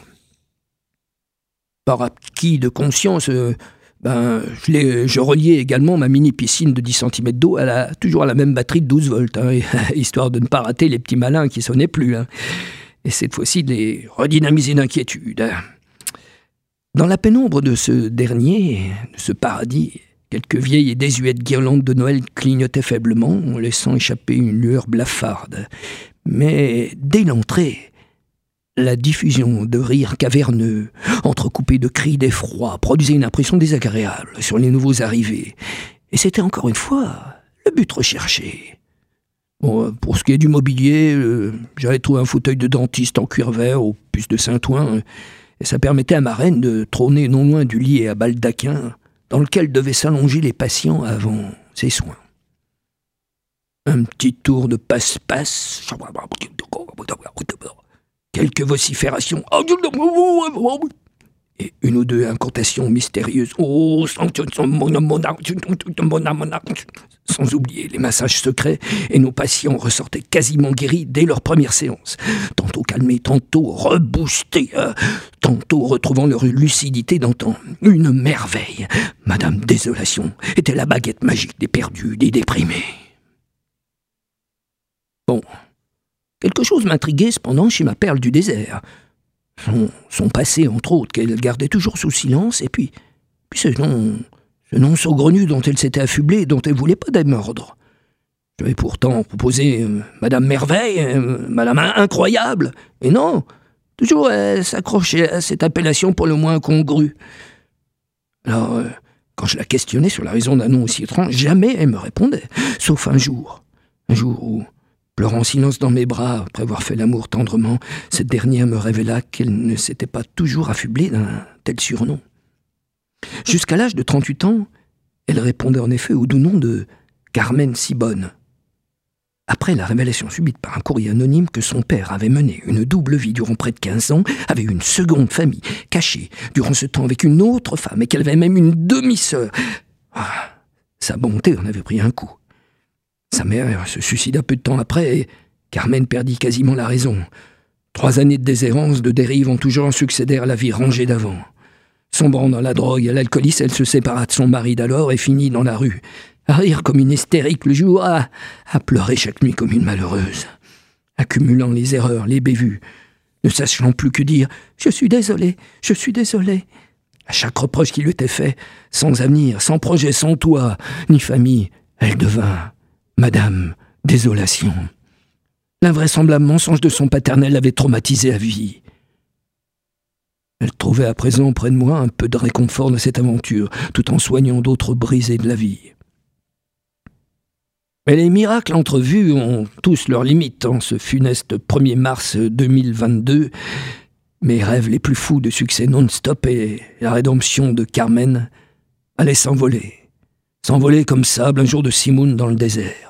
Par acquis de conscience, euh, ben, je, les, je reliais également ma mini-piscine de dix centimètres d'eau à la, toujours à la même batterie de douze volts, hein, histoire de ne pas rater les petits malins qui sonnaient plus. Hein, et cette fois-ci, de les redynamiser d'inquiétude. Hein. Dans la pénombre de ce dernier, de ce paradis, quelques vieilles et désuètes guirlandes de Noël clignotaient faiblement, en laissant échapper une lueur blafarde. Mais dès l'entrée, la diffusion de rires caverneux, entrecoupés de cris d'effroi, produisait une impression désagréable sur les nouveaux arrivés. Et c'était encore une fois le but recherché. Bon, pour ce qui est du mobilier, euh, j'avais trouvé un fauteuil de dentiste en cuir vert aux puces de Saint-Ouen, et ça permettait à ma reine de trôner non loin du lit à baldaquin dans lequel devaient s'allonger les patients avant ses soins. Un petit tour de passe-passe, quelques vociférations et une ou deux incantations mystérieuses. Oh, sans oublier les massages secrets, et nos patients ressortaient quasiment guéris dès leur première séance. Tantôt calmés, tantôt reboostés, euh, tantôt retrouvant leur lucidité d'antan. Une merveille. Madame Désolation était la baguette magique des perdus, des déprimés. Bon, quelque chose m'intriguait cependant chez ma perle du désert. Son, son passé, entre autres, qu'elle gardait toujours sous silence, et puis, puis ce nom... Ce nom saugrenu dont elle s'était affublée et dont elle voulait pas démordre. J'avais pourtant proposé euh, Madame Merveille, euh, Madame Incroyable, et non, toujours elle s'accrochait à cette appellation pour le moins congrue. Alors, euh, quand je la questionnais sur la raison d'un nom aussi étrange, jamais elle me répondait, sauf un jour. Un jour où, pleurant en silence dans mes bras, après avoir fait l'amour tendrement, cette dernière me révéla qu'elle ne s'était pas toujours affublée d'un tel surnom. Jusqu'à l'âge de trente-huit ans, elle répondait en effet au doux nom de Carmen Sibonne. Après la révélation subite par un courrier anonyme que son père avait mené une double vie durant près de quinze ans, avait une seconde famille, cachée durant ce temps avec une autre femme, et qu'elle avait même une demi-sœur. Ah, sa bonté en avait pris un coup. Sa mère se suicida peu de temps après et Carmen perdit quasiment la raison. Trois années de déshérence, de dérive en tout genre succédèrent à la vie rangée d'avant. Sombrant dans la drogue et l'alcoolisme, elle se sépara de son mari d'alors et finit dans la rue, à rire comme une hystérique le jour, à, à pleurer chaque nuit comme une malheureuse, accumulant les erreurs, les bévues, ne sachant plus que dire « Je suis désolé, je suis désolé ». À chaque reproche qui lui était fait, sans avenir, sans projet, sans toit, ni famille, elle devint Madame Désolation. L'invraisemblable mensonge de son paternel l'avait traumatisée à vie. Elle trouvait à présent près de moi un peu de réconfort de cette aventure, tout en soignant d'autres brisées de la vie. Mais les miracles entrevus ont tous leurs limites en ce funeste premier mars deux mille vingt-deux. Mes rêves les plus fous de succès non-stop et la rédemption de Carmen allaient s'envoler. S'envoler comme sable un jour de Simoun dans le désert.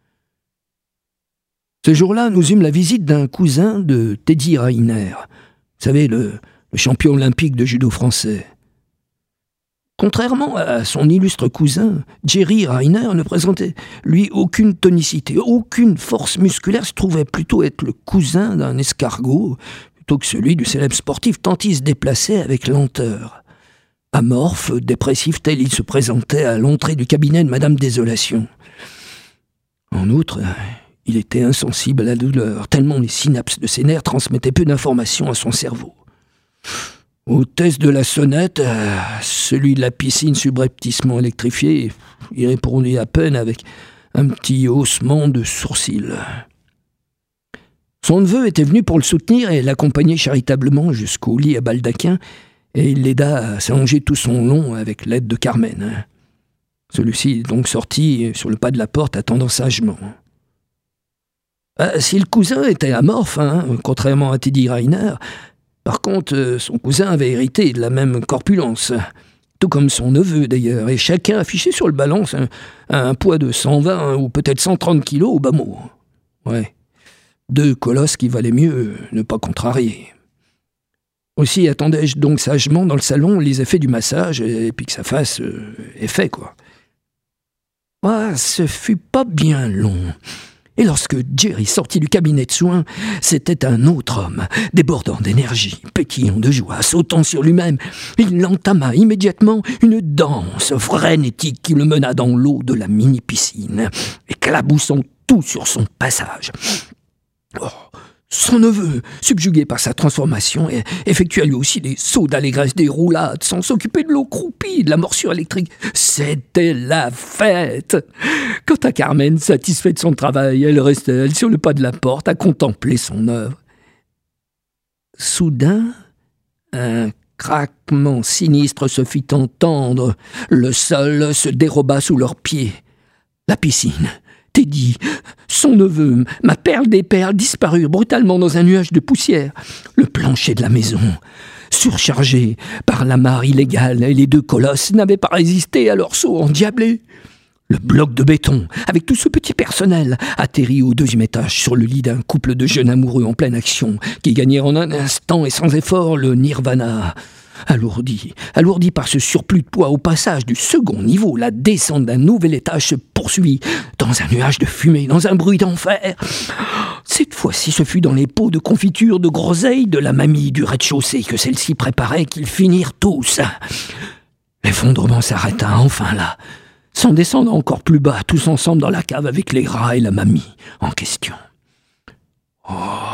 Ce jour-là, nous eûmes la visite d'un cousin de Teddy Riner. Vous savez, le, le champion olympique de judo français. Contrairement à son illustre cousin, Jerry Riner ne présentait, lui, aucune tonicité, aucune force musculaire, se trouvait plutôt être le cousin d'un escargot, plutôt que celui du célèbre sportif tant il se déplaçait avec lenteur. Amorphe, dépressif tel il se présentait à l'entrée du cabinet de Madame Désolation. En outre, il était insensible à la douleur, tellement les synapses de ses nerfs transmettaient peu d'informations à son cerveau. Au test de la sonnette, celui de la piscine subrepticement électrifiée, il répondit à peine avec un petit haussement de sourcils. Son neveu était venu pour le soutenir et l'accompagner charitablement jusqu'au lit à baldaquin, et il l'aida à s'allonger tout son long avec l'aide de Carmen. Celui-ci est donc sorti sur le pas de la porte, attendant sagement. Euh, si le cousin était amorphe, hein, contrairement à Teddy Riner, par contre, euh, son cousin avait hérité de la même corpulence, tout comme son neveu d'ailleurs, et chacun affichait sur le balance un, un poids de cent vingt ou peut-être cent trente kilos au bas mot. Ouais, deux colosses qui valait mieux ne pas contrarier. Aussi attendais-je donc sagement dans le salon les effets du massage, et puis que ça fasse euh, effet, quoi. Ah, ce fut pas bien long. Et lorsque Jerry sortit du cabinet de soins, c'était un autre homme, débordant d'énergie, pétillant de joie, sautant sur lui-même. Il entama immédiatement une danse frénétique qui le mena dans l'eau de la mini-piscine, éclaboussant tout sur son passage. Oh, son neveu, subjugué par sa transformation, effectua lui aussi des sauts d'allégresse, des roulades, sans s'occuper de l'eau croupie, de la morsure électrique. C'était la fête. Quant à Carmen, satisfaite de son travail, elle restait, elle, sur le pas de la porte, à contempler son œuvre. Soudain, un craquement sinistre se fit entendre. Le sol se déroba sous leurs pieds. La piscine, Teddy, son neveu, ma perle des perles disparurent brutalement dans un nuage de poussière. Le plancher de la maison, surchargé par la mare illégale, et les deux colosses n'avaient pas résisté à leur saut endiablé. Le bloc de béton, avec tout ce petit personnel, atterrit au deuxième étage sur le lit d'un couple de jeunes amoureux en pleine action, qui gagnèrent en un instant et sans effort le nirvana. Alourdi, alourdi par ce surplus de poids au passage du second niveau, la descente d'un nouvel étage se poursuivit dans un nuage de fumée, dans un bruit d'enfer. Cette fois-ci, ce fut dans les pots de confiture de groseille de la mamie du rez-de-chaussée que celle-ci préparait qu'ils finirent tous. L'effondrement s'arrêta enfin là, sans descendre encore plus bas, tous ensemble dans la cave avec les rats et la mamie en question. Oh!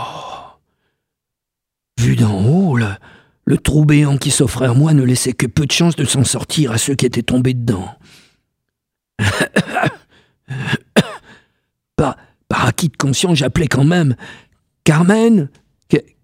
Vu d'en haut, le... Le trou béant qui s'offrait à moi ne laissait que peu de chance de s'en sortir à ceux qui étaient tombés dedans. par, par acquis de conscience, j'appelais quand même « Carmen Carmen !»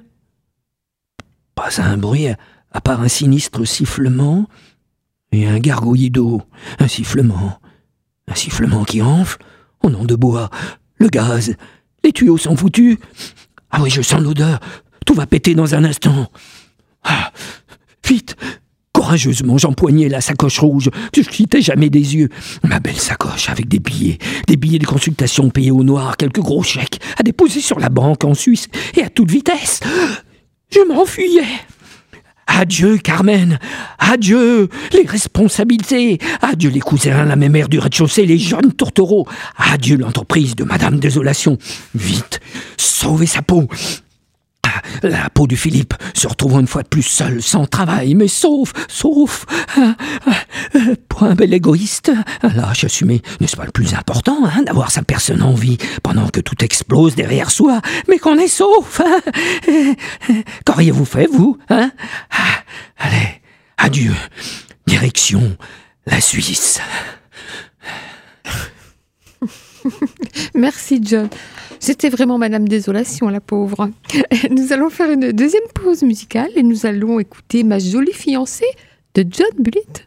Pas un bruit, à part un sinistre sifflement et un gargouillis d'eau. Un sifflement. Un sifflement qui enfle. Au nom de bois. Le gaz. Les tuyaux sont foutus. Ah oui, je sens l'odeur. Tout va péter dans un instant. Ah, vite, courageusement, j'empoignai la sacoche rouge que je quittais jamais des yeux. Ma belle sacoche avec des billets, des billets de consultation payés au noir, quelques gros chèques à déposer sur la banque en Suisse et à toute vitesse. Je m'enfuyais. Adieu, Carmen. Adieu, les responsabilités. Adieu, les cousins, la mémère du rez-de-chaussée, les jeunes tourtereaux. Adieu, l'entreprise de Madame Désolation. Vite, sauvez sa peau. La peau du Philippe se retrouvant une fois de plus seul, sans travail, mais sauf, sauf, euh, euh, pour un bel égoïste, l'âge assumé, n'est-ce pas le plus important, hein, d'avoir sa personne en vie pendant que tout explose derrière soi, mais qu'on est sauf, hein, euh, euh, qu'auriez-vous fait, vous, hein? Ah, allez, adieu, direction la Suisse.
Merci John. C'était vraiment Madame Désolation, la pauvre. Nous allons faire une deuxième pause musicale et nous allons écouter Ma jolie fiancée de John Bullitt.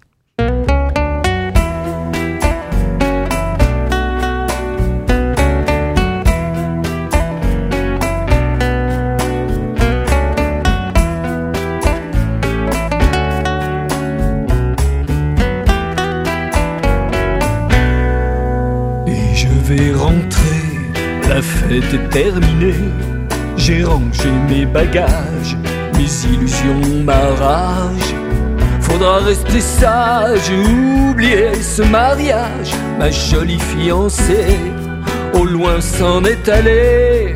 Et je vais rentrer. La fête est terminée, j'ai rangé mes bagages, mes illusions, ma rage. Faudra rester sage et oublier ce mariage. Ma jolie fiancée, au loin s'en est allée.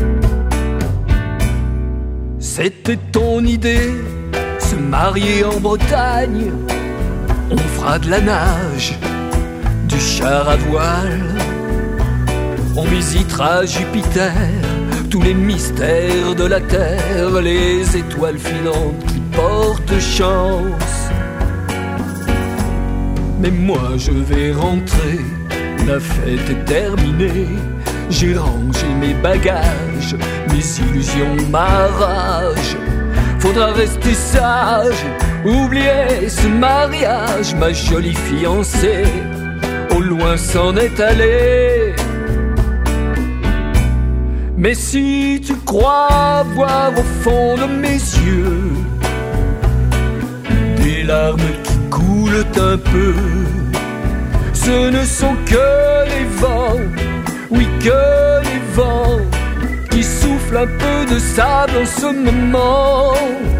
C'était ton idée, se marier en Bretagne. On fera de la nage, du char à voile. On visitera Jupiter, tous les mystères de la Terre, les étoiles filantes qui portent chance. Mais moi je vais rentrer, la fête est terminée. J'ai rangé mes bagages, mes illusions, ma rage. Faudra rester sage, oublier ce mariage. Ma jolie fiancée, au loin s'en est allée. Mais si tu crois voir au fond de mes yeux des larmes qui coulent un peu, ce ne sont que les vents, oui que les vents, qui soufflent un peu de sable en ce moment.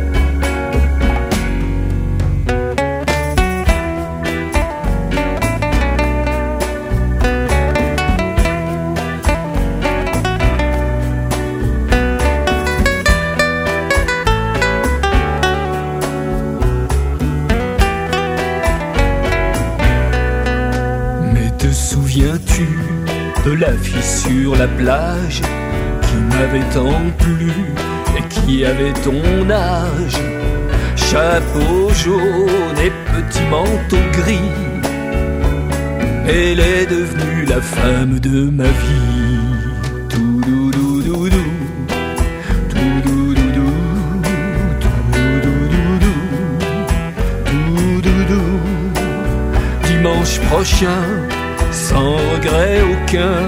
Souviens-tu de la fille sur la plage qui m'avait tant plu et qui avait ton âge? Chapeau jaune et petit manteau gris, elle est devenue la femme de ma vie. Tout-dou-dou-dou-dou, tout-dou-dou-dou, tout-dou-dou-dou, tout-dou-dou. Dimanche prochain, sans regret aucun,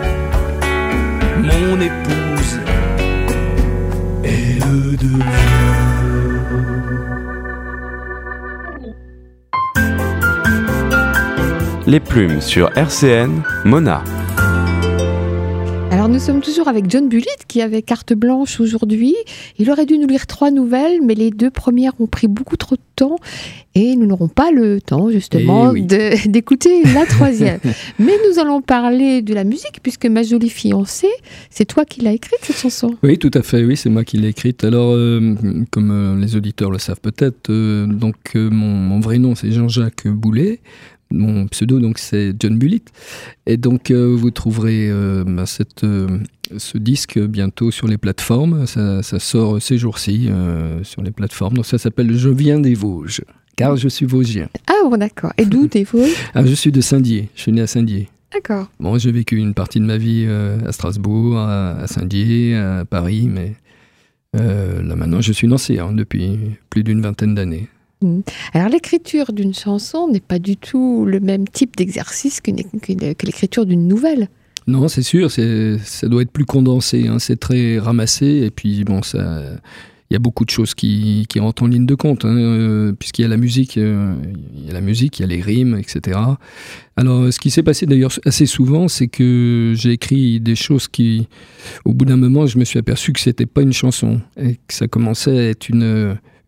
mon épouse, elle devient.
Les plumes sur R C N, Mona.
Alors nous sommes toujours avec John Bullitt qui avait carte blanche aujourd'hui. Il aurait dû nous lire trois nouvelles, mais les deux premières ont pris beaucoup trop de temps et nous n'aurons pas le temps justement oui. de, d'écouter la troisième. Mais nous allons parler de la musique puisque Ma jolie fiancée, c'est toi qui l'as écrite cette chanson.
Oui, tout à fait, oui, c'est moi qui l'ai écrite. Alors, euh, comme euh, les auditeurs le savent peut-être, euh, donc euh, mon, mon vrai nom c'est Jean-Jacques Boulet. Mon pseudo, donc, c'est John Bullitt. Et donc, euh, vous trouverez euh, bah, cette, euh, ce disque bientôt sur les plateformes. Ça, ça sort ces jours-ci euh, sur les plateformes. Donc, ça s'appelle « Je viens des Vosges », car je suis vosgien.
Ah bon, d'accord. Et d'où des Vosges?
Ah, je suis de Saint-Dié. Je suis né à Saint-Dié.
D'accord.
Bon, j'ai vécu une partie de ma vie euh, à Strasbourg, à, à Saint-Dié, à Paris, mais euh, là, maintenant, je suis nancé hein, depuis plus d'une vingtaine d'années.
Alors l'écriture d'une chanson n'est pas du tout le même type d'exercice qu'une, qu'une, que l'écriture d'une nouvelle.
Non, c'est sûr, c'est, ça doit être plus condensé, hein, c'est très ramassé, et puis bon, ça, il y a beaucoup de choses qui, qui rentrent en ligne de compte, hein, euh, puisqu'il y a la musique, euh, il y a la musique, il y a les rimes, et cetera. Alors, ce qui s'est passé d'ailleurs assez souvent, c'est que j'ai écrit des choses qui, au bout d'un moment, je me suis aperçu que c'était pas une chanson, et que ça commençait à être une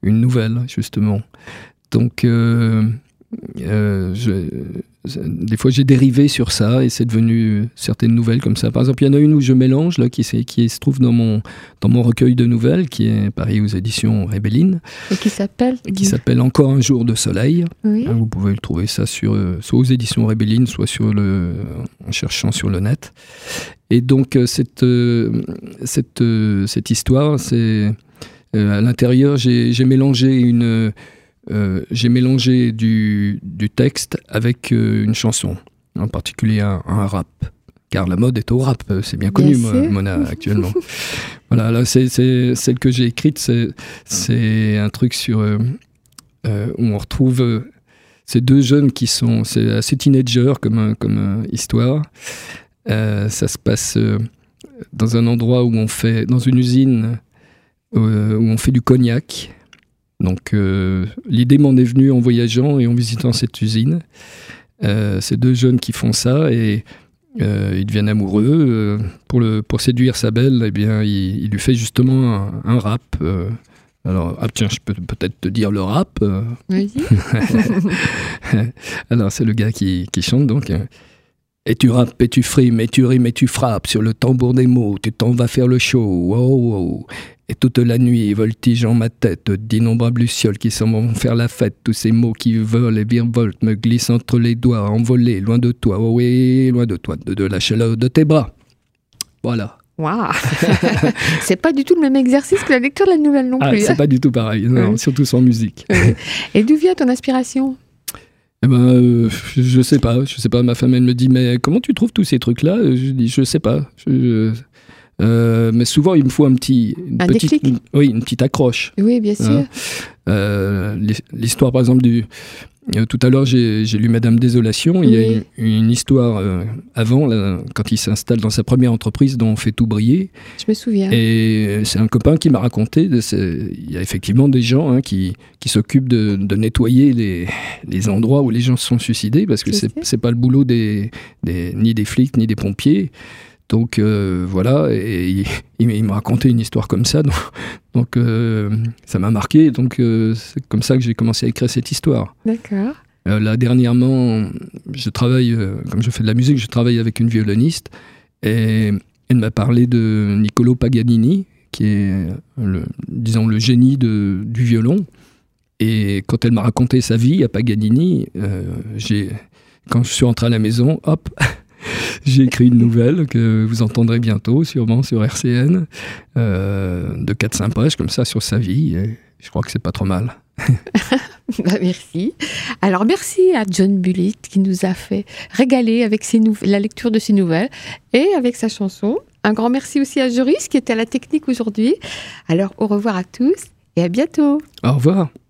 une nouvelle, justement. Donc, euh, euh, je, des fois, j'ai dérivé sur ça et c'est devenu certaines nouvelles comme ça. Par exemple, il y en a une où je mélange, là, qui, qui se trouve dans mon, dans mon recueil de nouvelles, qui est pareil aux éditions Rébelline.
Et qui s'appelle
Qui s'appelle Encore un jour de soleil.
Oui.
Vous pouvez le trouver ça sur, soit aux éditions Rébelline, soit sur le, en cherchant sur le net. Et donc, cette, cette, cette histoire, c'est... Euh, à l'intérieur, j'ai, j'ai mélangé une... Euh, j'ai mélangé du, du texte avec euh, une chanson, en particulier un, un rap, car la mode est au rap, c'est bien connu, bien moi, Mona, actuellement. Voilà, là, c'est, c'est celle que j'ai écrite, c'est, c'est un truc sur euh, euh, où on retrouve euh, ces deux jeunes qui sont, c'est assez teenager comme, comme euh, histoire. Euh, ça se passe euh, dans un endroit où on fait, dans une usine euh, où on fait du cognac. Donc, euh, l'idée m'en est venue en voyageant et en visitant cette usine. Euh, ces deux jeunes qui font ça et euh, ils deviennent amoureux. Euh, pour, le, pour séduire sa belle, eh bien, il, il lui fait justement un, un rap. Euh, alors, ah, tiens, je peux peut-être te dire le rap. Euh.
Oui.
Alors, c'est le gars qui, qui chante donc. Et tu rappes, et tu frimes, et tu rimes, et tu frappes sur le tambour des mots. Tu t'en vas faire le show. Wow, wow. Et toute la nuit voltige en ma tête d'innombrables lucioles qui s'en vont faire la fête. Tous ces mots qui volent et virevoltent me glissent entre les doigts, envolés loin de toi, oh oui, loin de toi, de, de la chaleur de tes bras. Voilà.
Waouh. C'est pas du tout le même exercice que la lecture de la nouvelle non
ah,
plus.
C'est pas du tout pareil, non, oui. Surtout sans musique.
Oui. Et d'où vient ton inspiration ?
Eh ben, euh, je sais pas, je sais pas. Ma femme, elle me dit, mais comment tu trouves tous ces trucs-là ? Je dis, je sais pas. Je, je... Euh, mais souvent, il me faut un petit, une
un
petite,
déclic.
une, oui, une petite accroche.
Oui, bien sûr.
Hein. Euh, l'histoire, par exemple, du. Euh, tout à l'heure, j'ai, j'ai lu Madame Désolation. Oui. Il y a une, une histoire euh, avant, là, quand il s'installe dans sa première entreprise dont on fait tout briller.
Je me souviens.
Et c'est un copain qui m'a raconté. Il y a effectivement des gens hein, qui, qui s'occupent de, de nettoyer les, les endroits où les gens se sont suicidés, parce que c'est, c'est pas le boulot des, des, ni des flics ni des pompiers. Donc euh, voilà, et il, il, il m'a raconté une histoire comme ça, donc, donc euh, ça m'a marqué, donc euh, c'est comme ça que j'ai commencé à écrire cette histoire.
D'accord.
Euh, là, dernièrement, je travaille, euh, comme je fais de la musique, je travaille avec une violoniste, et elle m'a parlé de Niccolò Paganini, qui est, le, disons, le génie de, du violon, et quand elle m'a raconté sa vie à Paganini, euh, j'ai, quand je suis rentré à la maison, hop j'ai écrit une nouvelle que vous entendrez bientôt, sûrement sur R C N, euh, de quatre cinq pages comme ça sur sa vie. Et je crois que c'est pas trop mal.
Bah, merci. Alors merci à John Bullitt qui nous a fait régaler avec ses nou- la lecture de ses nouvelles et avec sa chanson. Un grand merci aussi à Joris qui était à la technique aujourd'hui. Alors au revoir à tous et à bientôt.
Au revoir.